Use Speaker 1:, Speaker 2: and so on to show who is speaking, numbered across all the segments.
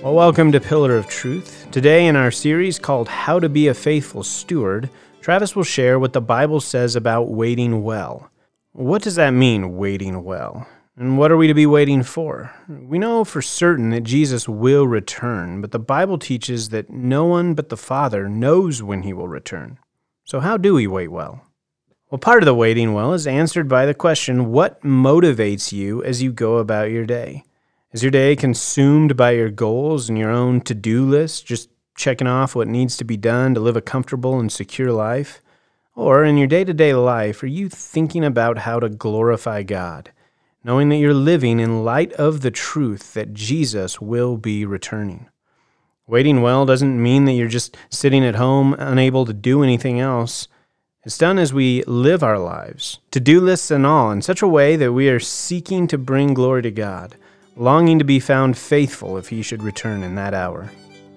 Speaker 1: Well, welcome to Pillar of Truth. Today in our series called How to Be a Faithful Steward, Travis will share what the Bible says about waiting well. What does that mean, waiting well? And what are we to be waiting for? We know for certain that Jesus will return, but the Bible teaches that no one but the Father knows when he will return. So how do we wait well? Well, part of the waiting well is answered by the question, what motivates you as you go about your day? Is your day consumed by your goals and your own to-do list, just checking off what needs to be done to live a comfortable and secure life? Or in your day-to-day life, are you thinking about how to glorify God, knowing that you're living in light of the truth that Jesus will be returning? Waiting well doesn't mean that you're just sitting at home, unable to do anything else. It's done as we live our lives, to-do lists and all, in such a way that we are seeking to bring glory to God, longing to be found faithful if he should return in that hour.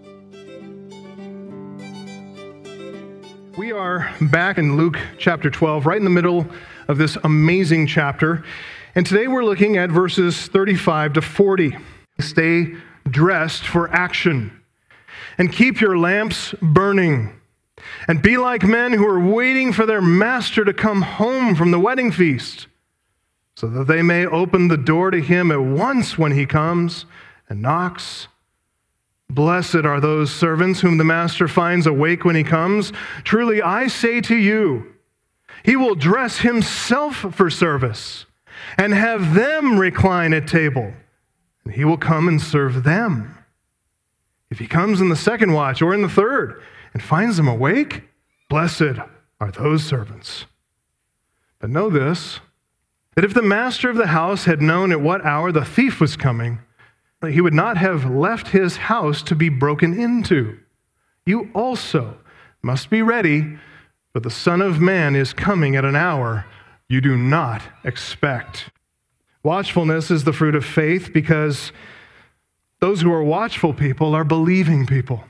Speaker 2: We are back in Luke chapter 12, right in the middle of this amazing chapter. And today we're looking at verses 35 to 40. Stay dressed for action and keep your lamps burning. And be like men who are waiting for their master to come home from the wedding feast, so that they may open the door to him at once when he comes and knocks. Blessed are those servants whom the master finds awake when he comes. Truly, I say to you, he will dress himself for service and have them recline at table, and he will come and serve them. If he comes in the second watch or in the third and finds them awake, blessed are those servants. But know this, that if the master of the house had known at what hour the thief was coming, he would not have left his house to be broken into. You also must be ready, for the Son of Man is coming at an hour you do not expect. Watchfulness is the fruit of faith, because those who are watchful people are believing people.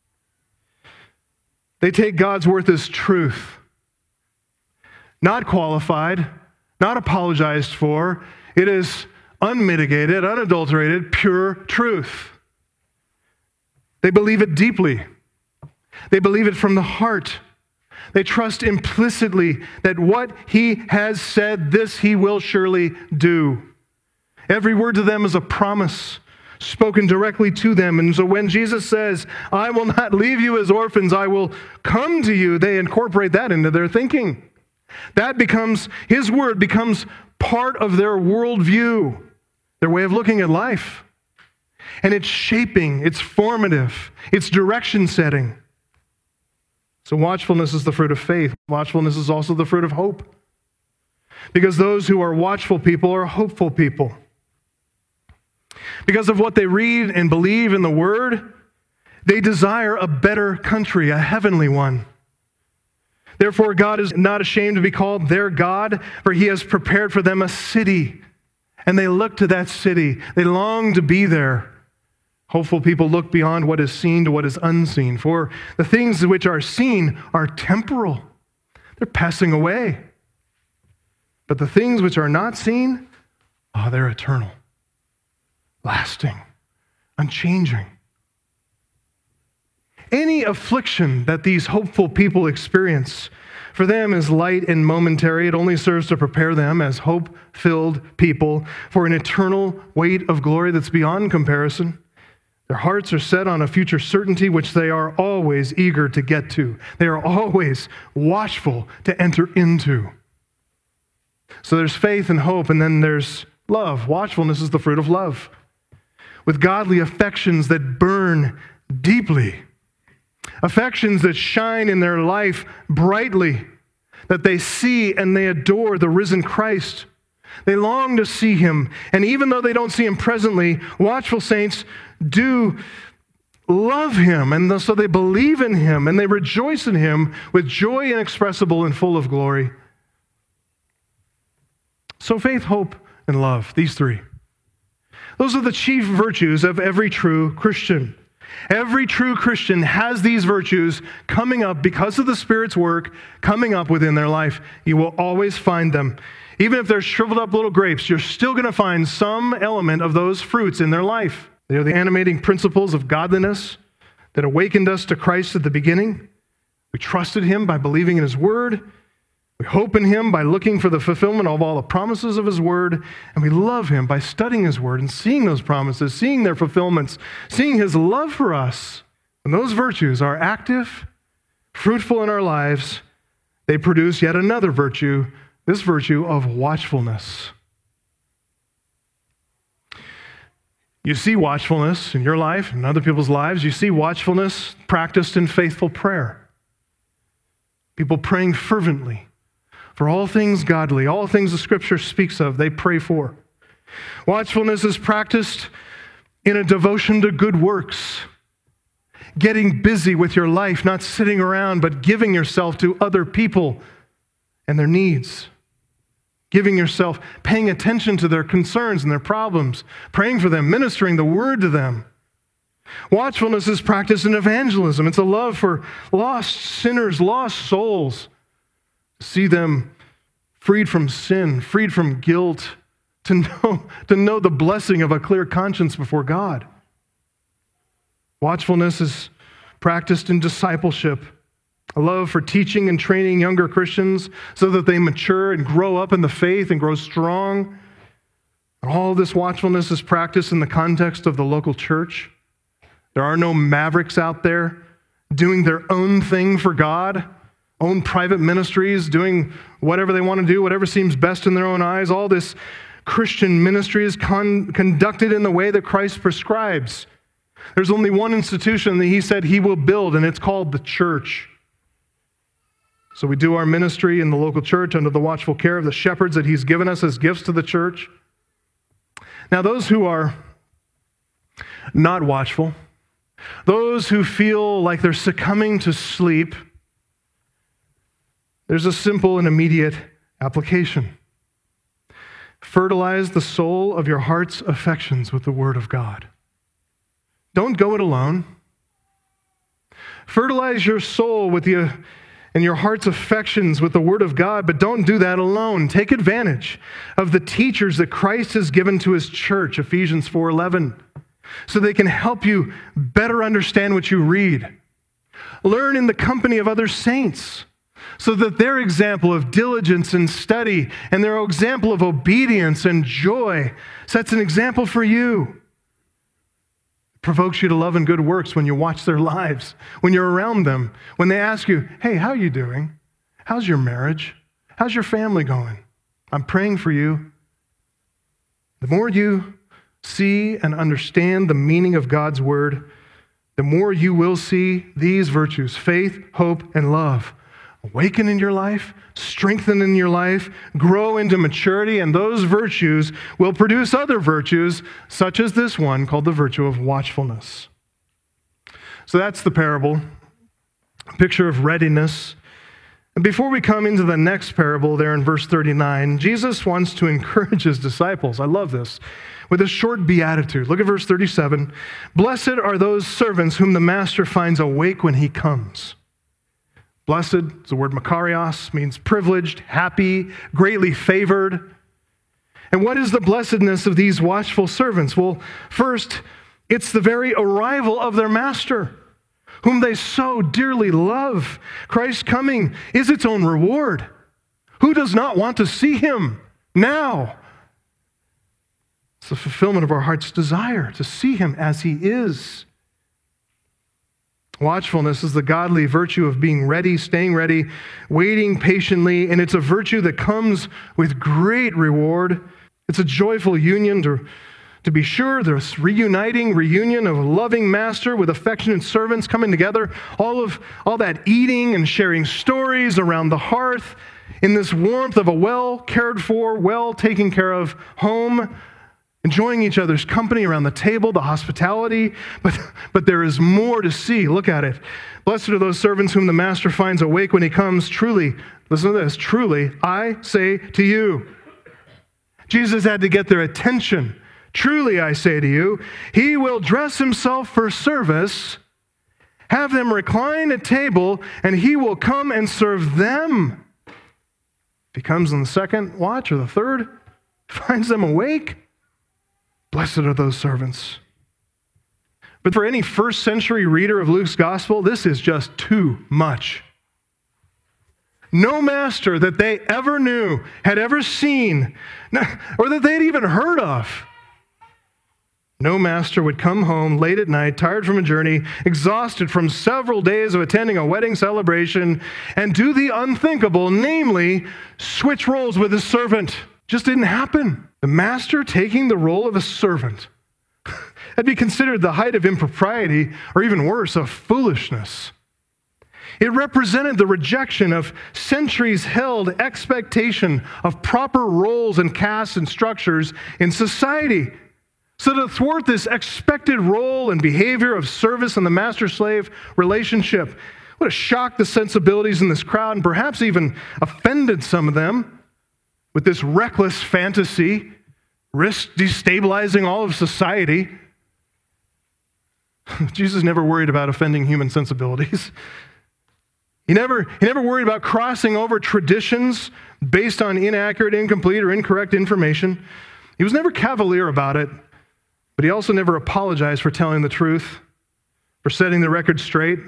Speaker 2: They take God's word as truth, not qualified, not apologized for. It is unmitigated, unadulterated, pure truth. They believe it deeply. They believe it from the heart. They trust implicitly that what he has said, this he will surely do. Every word to them is a promise spoken directly to them. And so when Jesus says, I will not leave you as orphans, I will come to you, they incorporate that into their thinking. That becomes, his word becomes part of their worldview, their way of looking at life. And it's shaping, it's formative, it's direction setting. So watchfulness is the fruit of faith. Watchfulness is also the fruit of hope. Because those who are watchful people are hopeful people. Because of what they read and believe in the Word, they desire a better country, a heavenly one. Therefore, God is not ashamed to be called their God, for he has prepared for them a city. And they look to that city. They long to be there. Hopeful people look beyond what is seen to what is unseen. For the things which are seen are temporal. They're passing away. But the things which are not seen, they're eternal, lasting, unchanging. Any affliction that these hopeful people experience, for them is light and momentary. It only serves to prepare them as hope-filled people for an eternal weight of glory that's beyond comparison. Their hearts are set on a future certainty which they are always eager to get to. They are always watchful to enter into. So there's faith and hope, and then there's love. Watchfulness is the fruit of love, with godly affections that burn deeply. Affections that shine in their life brightly, that they see and they adore the risen Christ. They long to see him, and even though they don't see him presently, watchful saints do love him, and so they believe in him, and they rejoice in him with joy inexpressible and full of glory. So faith, hope, and love, these three. Those are the chief virtues of every true Christian. Every true Christian has these virtues coming up because of the Spirit's work coming up within their life. You will always find them. Even if they're shriveled up little grapes, you're still going to find some element of those fruits in their life. They are the animating principles of godliness that awakened us to Christ at the beginning. We trusted him by believing in his word. We hope in him by looking for the fulfillment of all the promises of his word. And we love him by studying his word and seeing those promises, seeing their fulfillments, seeing his love for us. When those virtues are active, fruitful in our lives, they produce yet another virtue, this virtue of watchfulness. You see watchfulness in your life and other people's lives. You see watchfulness practiced in faithful prayer. People praying fervently for all things godly, all things the Scripture speaks of, they pray for. Watchfulness is practiced in a devotion to good works, getting busy with your life, not sitting around, but giving yourself to other people and their needs. Giving yourself, paying attention to their concerns and their problems, praying for them, ministering the word to them. Watchfulness is practiced in evangelism. It's a love for lost sinners, lost souls. See them freed from sin, freed from guilt, to know the blessing of a clear conscience before God. Watchfulness is practiced in discipleship. A love for teaching and training younger Christians so that they mature and grow up in the faith and grow strong. And all this watchfulness is practiced in the context of the local church. There are no mavericks out there doing their own thing for God, own private ministries, doing whatever they want to do, whatever seems best in their own eyes. All this Christian ministry is conducted in the way that Christ prescribes. There's only one institution that he said he will build, and it's called the church. So we do our ministry in the local church under the watchful care of the shepherds that he's given us as gifts to the church. Now, those who are not watchful, those who feel like they're succumbing to sleep, there's a simple and immediate application. Fertilize the soul of your heart's affections with the word of God. Don't go it alone. Fertilize your soul with and your heart's affections with the word of God, but don't do that alone. Take advantage of the teachers that Christ has given to his church, Ephesians 4:11, so they can help you better understand what you read. Learn in the company of other saints, so that their example of diligence and study and their example of obedience and joy sets an example for you. Provokes you to love and good works when you watch their lives, when you're around them, when they ask you, hey, how are you doing? How's your marriage? How's your family going? I'm praying for you. The more you see and understand the meaning of God's word, the more you will see these virtues, faith, hope, and love, awaken in your life, strengthen in your life, grow into maturity, and those virtues will produce other virtues, such as this one called the virtue of watchfulness. So that's the parable, a picture of readiness. And before we come into the next parable there in verse 39, Jesus wants to encourage his disciples. I love this. With a short beatitude. Look at verse 37. Blessed are those servants whom the master finds awake when he comes. Blessed, the word makarios, means privileged, happy, greatly favored. And what is the blessedness of these watchful servants? Well, first, it's the very arrival of their master, whom they so dearly love. Christ's coming is its own reward. Who does not want to see him now? It's the fulfillment of our heart's desire to see him as he is. Watchfulness is the godly virtue of being ready, staying ready, waiting patiently, and it's a virtue that comes with great reward. It's a joyful union to be sure, this reunion of a loving master with affectionate servants coming together, all that eating and sharing stories around the hearth in this warmth of a well cared for, well taken care of home, enjoying each other's company around the table, the hospitality, but there is more to see. Look at it. Blessed are those servants whom the master finds awake when he comes. Truly, listen to this, truly, I say to you. Jesus had to get their attention. Truly, I say to you, he will dress himself for service, have them recline at table, and he will come and serve them. If he comes on the second watch or the third, finds them awake, blessed are those servants. But for any first century reader of Luke's gospel, this is just too much. No master that they ever knew, had ever seen, or that they'd even heard of. No master would come home late at night, tired from a journey, exhausted from several days of attending a wedding celebration, and do the unthinkable, namely, switch roles with his servant. Just didn't happen. The master taking the role of a servant. That'd be considered the height of impropriety, or even worse, of foolishness. It represented the rejection of centuries-held expectation of proper roles and castes and structures in society. So to thwart this expected role and behavior of service in the master-slave relationship would have shocked the sensibilities in this crowd and perhaps even offended some of them with this reckless fantasy, risk destabilizing all of society. Jesus never worried about offending human sensibilities. He never worried about crossing over traditions based on inaccurate, incomplete, or incorrect information. He was never cavalier about it. But he also never apologized for telling the truth, for setting the record straight.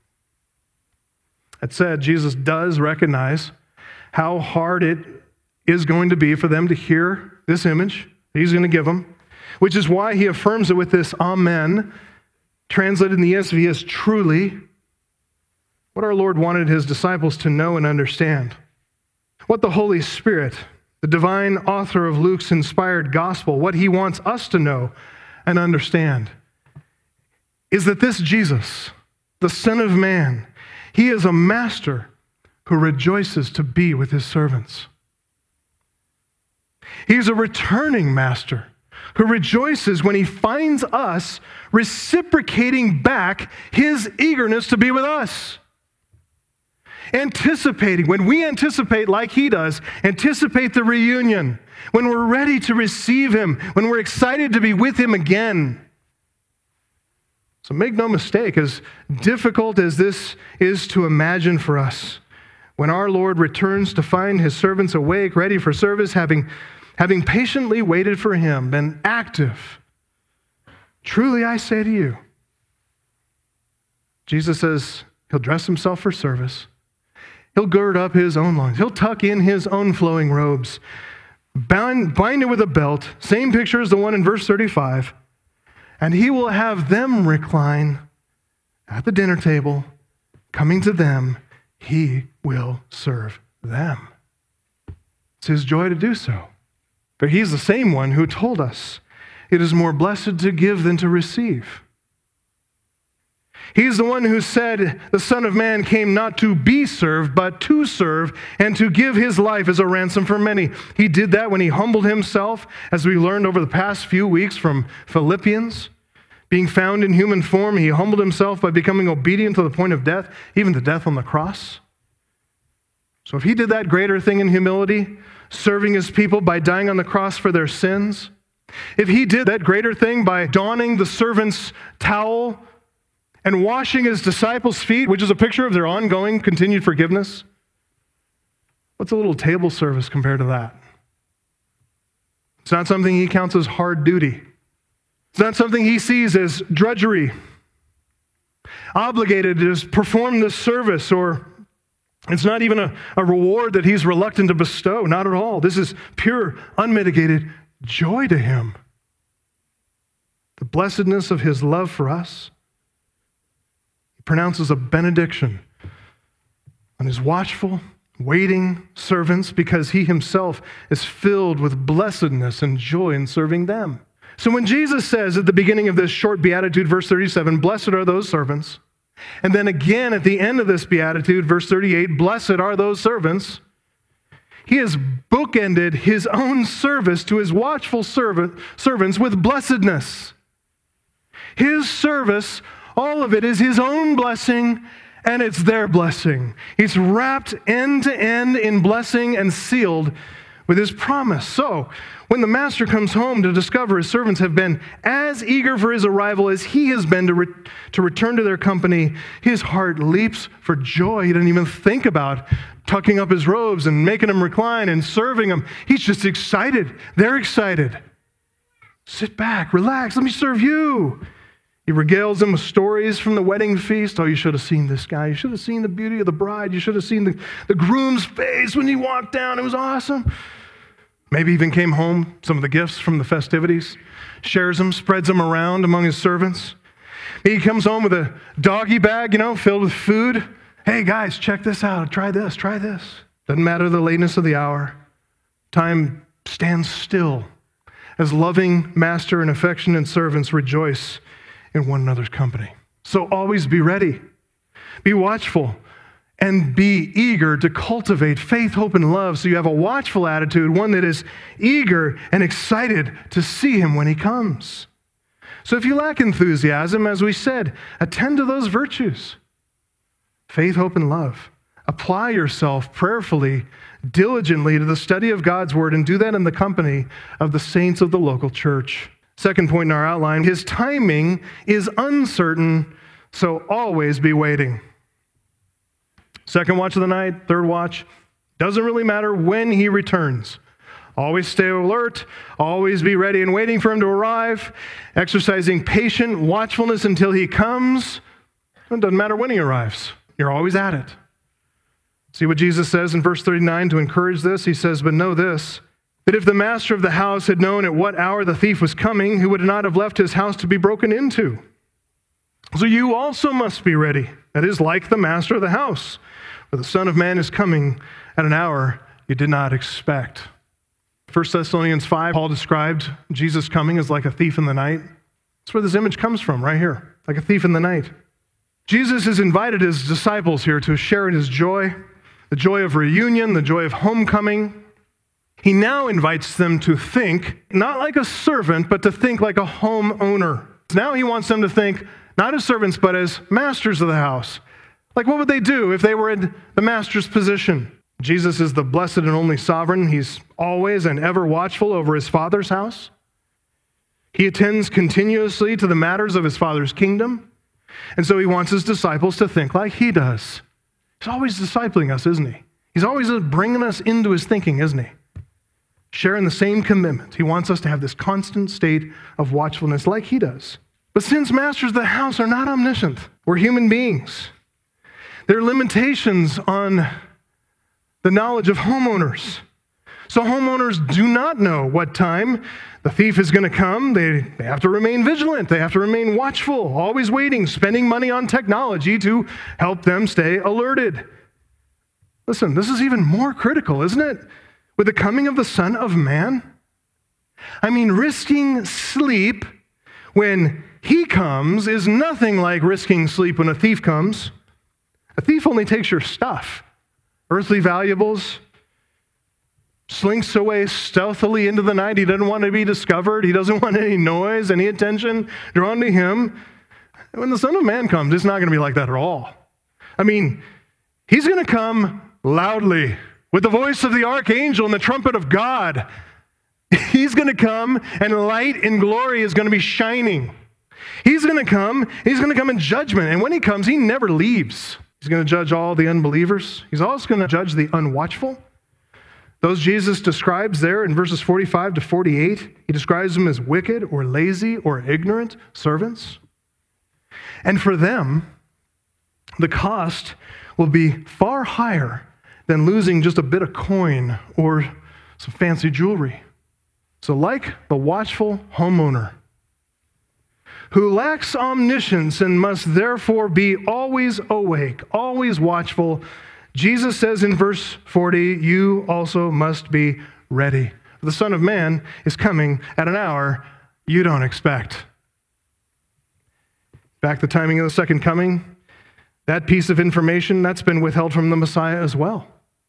Speaker 2: That said, Jesus does recognize how hard it is going to be for them to hear this image that he's going to give them, which is why he affirms it with this amen, translated in the ESV as truly, what our Lord wanted his disciples to know and understand. What the Holy Spirit, the divine author of Luke's inspired gospel, what he wants us to know and understand is that this Jesus, the Son of Man, he is a master who rejoices to be with his servants. He's a returning master who rejoices when he finds us reciprocating back his eagerness to be with us. Anticipating, when we anticipate like he does, anticipate the reunion, when we're ready to receive him, when we're excited to be with him again. So make no mistake, as difficult as this is to imagine for us, when our Lord returns to find his servants awake, ready for service, having patiently waited for him, been active, truly I say to you, Jesus says he'll dress himself for service. He'll gird up his own loins. He'll tuck in his own flowing robes, bind it with a belt, same picture as the one in verse 35, and he will have them recline at the dinner table. Coming to them, he will serve them. It's his joy to do so. For he's the same one who told us it is more blessed to give than to receive. He's the one who said the Son of Man came not to be served, but to serve and to give his life as a ransom for many. He did that when he humbled himself, as we learned over the past few weeks from Philippians. Being found in human form, he humbled himself by becoming obedient to the point of death, even the death on the cross. So if he did that greater thing in humility, serving his people by dying on the cross for their sins, if he did that greater thing by donning the servant's towel and washing his disciples' feet, which is a picture of their ongoing continued forgiveness, what's a little table service compared to that? It's not something he counts as hard duty. It's not something he sees as drudgery, obligated to perform this service, or it's not even a reward that he's reluctant to bestow. Not at all. This is pure, unmitigated joy to him. The blessedness of his love for us. He pronounces a benediction on his watchful, waiting servants because he himself is filled with blessedness and joy in serving them. So when Jesus says at the beginning of this short beatitude, verse 37, blessed are those servants, and then again at the end of this beatitude, verse 38, blessed are those servants, he has bookended his own service to his watchful servants with blessedness. His service, all of it is his own blessing, and it's their blessing. He's wrapped end to end in blessing and sealed with his promise. So, when the master comes home to discover his servants have been as eager for his arrival as he has been to return to their company, his heart leaps for joy. He doesn't even think about tucking up his robes and making them recline and serving them. He's just excited. They're excited. Sit back, relax, let me serve you. He regales them with stories from the wedding feast. Oh, you should have seen this guy. You should have seen the beauty of the bride. You should have seen the groom's face when he walked down. It was awesome. Maybe even came home, some of the gifts from the festivities, shares them, spreads them around among his servants. He comes home with a doggy bag, filled with food. Hey, guys, check this out. Try this, try this. Doesn't matter the lateness of the hour. Time stands still as loving master and affectionate servants rejoice in one another's company. So always be ready, be watchful, and be eager to cultivate faith, hope, and love so you have a watchful attitude, one that is eager and excited to see him when he comes. So if you lack enthusiasm, as we said, attend to those virtues. Faith, hope, and love. Apply yourself prayerfully, diligently to the study of God's word, and do that in the company of the saints of the local church. Second point in our outline, his timing is uncertain, so always be waiting. Second watch of the night, third watch, doesn't really matter when he returns. Always stay alert, always be ready and waiting for him to arrive, exercising patient watchfulness until he comes. It doesn't matter when he arrives. You're always at it. See what Jesus says in verse 39 to encourage this? He says, "But know this, that if the master of the house had known at what hour the thief was coming, he would not have left his house to be broken into. So you also must be ready, that is, like the master of the house. For the Son of Man is coming at an hour you did not expect." 1 Thessalonians 5, Paul described Jesus coming as like a thief in the night. That's where this image comes from, right here, like a thief in the night. Jesus has invited his disciples here to share in his joy, the joy of reunion, the joy of homecoming. He now invites them to think, not like a servant, but to think like a homeowner. Now he wants them to think, not as servants, but as masters of the house. Like what would they do if they were in the master's position? Jesus is the blessed and only sovereign. He's always and ever watchful over his Father's house. He attends continuously to the matters of his Father's kingdom. And so he wants his disciples to think like he does. He's always discipling us, isn't he? He's always bringing us into his thinking, isn't he? Sharing the same commitment. He wants us to have this constant state of watchfulness like he does. But since masters of the house are not omniscient, we're human beings. There are limitations on the knowledge of homeowners. So homeowners do not know what time the thief is going to come. They have to remain vigilant. They have to remain watchful, always waiting, spending money on technology to help them stay alerted. Listen, this is even more critical, isn't it? With the coming of the Son of Man? I mean, risking sleep when he comes is nothing like risking sleep when a thief comes. A thief only takes your stuff, earthly valuables, slinks away stealthily into the night. He doesn't want to be discovered. He doesn't want any noise, any attention drawn to him. And when the Son of Man comes, it's not going to be like that at all. I mean, he's going to come loudly with the voice of the archangel and the trumpet of God. He's going to come, and light and glory is going to be shining. He's going to come in judgment. And when he comes, he never leaves. He's going to judge all the unbelievers. He's also going to judge the unwatchful. Those Jesus describes there in verses 45 to 48, he describes them as wicked or lazy or ignorant servants. And for them, the cost will be far higher than losing just a bit of coin or some fancy jewelry. So like the watchful homeowner who lacks omniscience and must therefore be always awake, always watchful, Jesus says in verse 40, you also must be ready. The Son of Man is coming at an hour you don't expect. Back to the timing of the second coming, that piece of information, that's been withheld from the Messiah as well.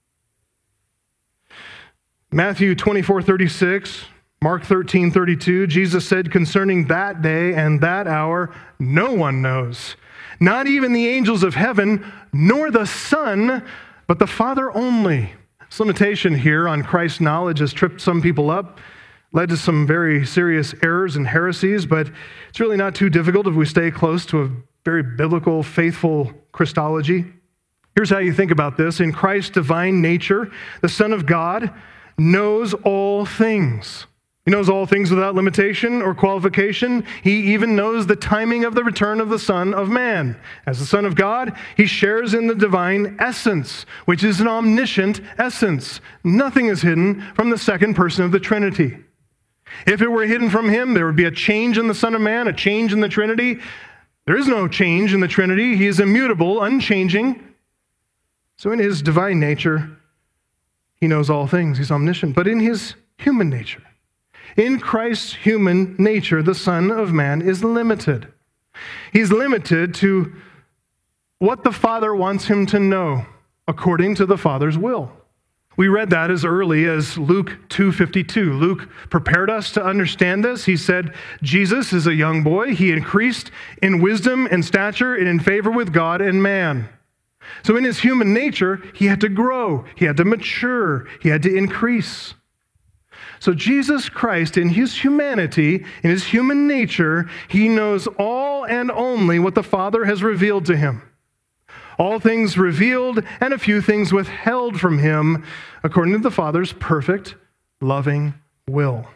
Speaker 2: Matthew 24:36, Mark 13:32, Jesus said concerning that day and that hour, no one knows, not even the angels of heaven, nor the Son, but the Father only. This limitation here on Christ's knowledge has tripped some people up, led to some very serious errors and heresies, but it's really not too difficult if we stay close to a very biblical, faithful Christology. Here's how you think about this. In Christ's divine nature, the Son of God knows all things. He knows all things without limitation or qualification. He even knows the timing of the return of the Son of Man. As the Son of God, he shares in the divine essence, which is an omniscient essence. Nothing is hidden from the second person of the Trinity. If it were hidden from him, there would be a change in the Son of Man, a change in the Trinity. There is no change in the Trinity. He is immutable, unchanging. So in his divine nature, he knows all things. He's omniscient. But in his human nature, in Christ's human nature, the Son of Man is limited. He's limited to what the Father wants him to know according to the Father's will. We read that as early as Luke 2:52. Luke prepared us to understand this. He said, Jesus is a young boy. He increased in wisdom and stature and in favor with God and man. So in his human nature, he had to grow. He had to mature. He had to increase. So Jesus Christ, in his humanity, in his human nature, he knows all and only what the Father has revealed to him. All things revealed and a few things withheld from him according to the Father's perfect, loving will.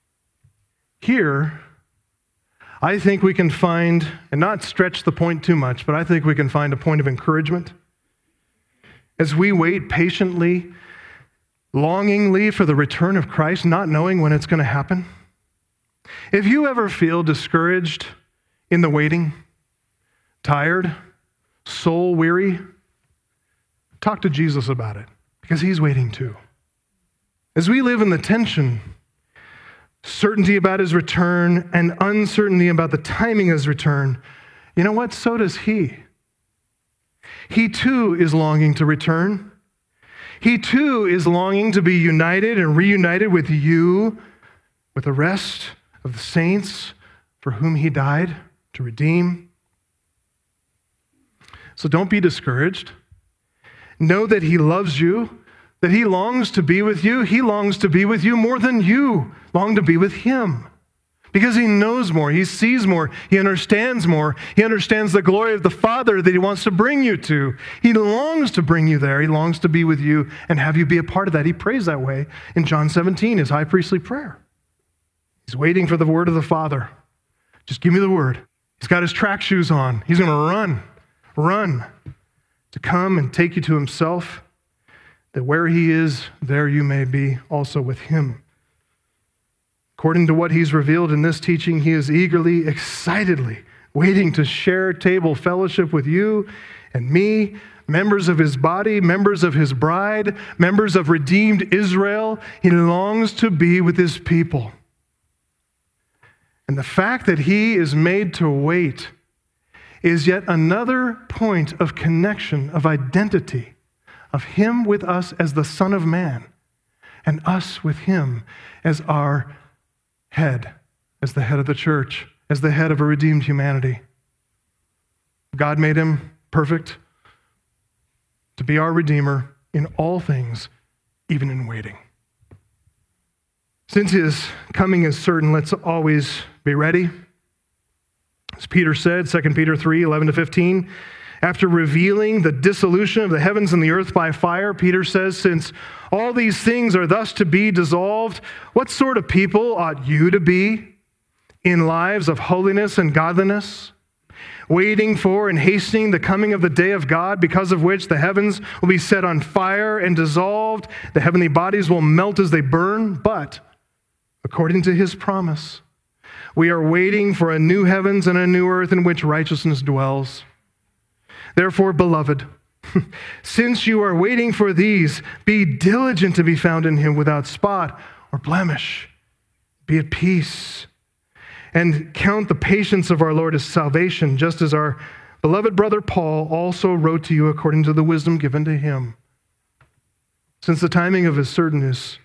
Speaker 2: Here, I think we can find, and not stretch the point too much, but I think we can find a point of encouragement as we wait patiently, longingly for the return of Christ, not knowing when it's going to happen. If you ever feel discouraged in the waiting, tired, soul weary, talk to Jesus about it, because he's waiting too. As we live in the tension, certainty about his return and uncertainty about the timing of his return, you know what? So does he. He too is longing to return. He too is longing to be united and reunited with you, with the rest of the saints for whom he died to redeem. So don't be discouraged. Know that he loves you, that he longs to be with you. He longs to be with you more than you long to be with him. Because he knows more, he sees more, he understands more. He understands the glory of the Father that he wants to bring you to. He longs to bring you there. He longs to be with you and have you be a part of that. He prays that way in John 17, his high priestly prayer. He's waiting for the word of the Father. Just give me the word. He's got his track shoes on. He's going to run to come and take you to himself, that where he is, there you may be also with him. According to what he's revealed in this teaching, he is eagerly, excitedly waiting to share table fellowship with you and me, members of his body, members of his bride, members of redeemed Israel. He longs to be with his people. And the fact that he is made to wait is yet another point of connection, of identity, of him with us as the Son of Man, and us with him as our head, as the head of the church, as the head of a redeemed humanity. God made him perfect to be our Redeemer in all things, even in waiting. Since his coming is certain, let's always be ready. As Peter said, 2 Peter 3, 11-15, after revealing the dissolution of the heavens and the earth by fire, Peter says, since all these things are thus to be dissolved, what sort of people ought you to be in lives of holiness and godliness, waiting for and hastening the coming of the day of God, because of which the heavens will be set on fire and dissolved, the heavenly bodies will melt as they burn, but according to his promise, we are waiting for a new heavens and a new earth in which righteousness dwells. Therefore, beloved, since you are waiting for these, be diligent to be found in him without spot or blemish. Be at peace and count the patience of our Lord as salvation, just as our beloved brother Paul also wrote to you according to the wisdom given to him. Since the timing of his coming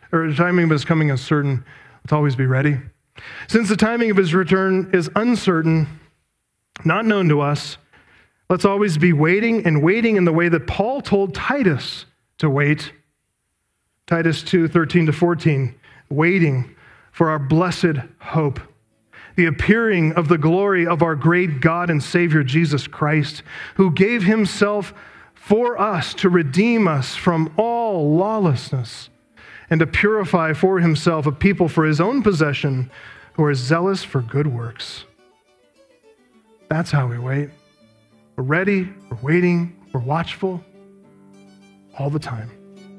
Speaker 2: is certain, let's always be ready. Since the timing of his return is uncertain, not known to us, let's always be waiting in the way that Paul told Titus to wait. Titus 2, 13-14, waiting for our blessed hope, the appearing of the glory of our great God and Savior Jesus Christ, who gave himself for us to redeem us from all lawlessness and to purify for himself a people for his own possession who are zealous for good works. That's how we wait. We're ready, we're waiting, we're watchful all the time.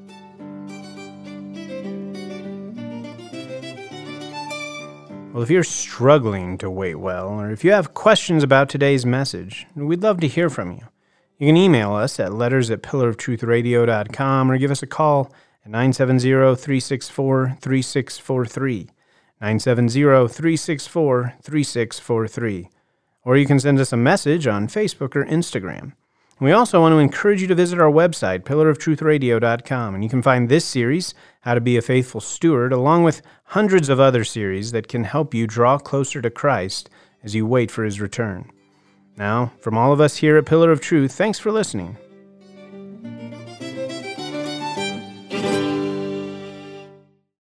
Speaker 1: Well, if you're struggling to wait well, or if you have questions about today's message, we'd love to hear from you. You can email us at letters@pillarofTruthRadio.com or give us a call at 970-364-3643, 970-364-3643. Or you can send us a message on Facebook or Instagram. We also want to encourage you to visit our website, pillarofTruthRadio.com, and you can find this series, How to Be a Faithful Steward, along with hundreds of other series that can help you draw closer to Christ as you wait for his return. Now, from all of us here at Pillar of Truth, thanks for listening.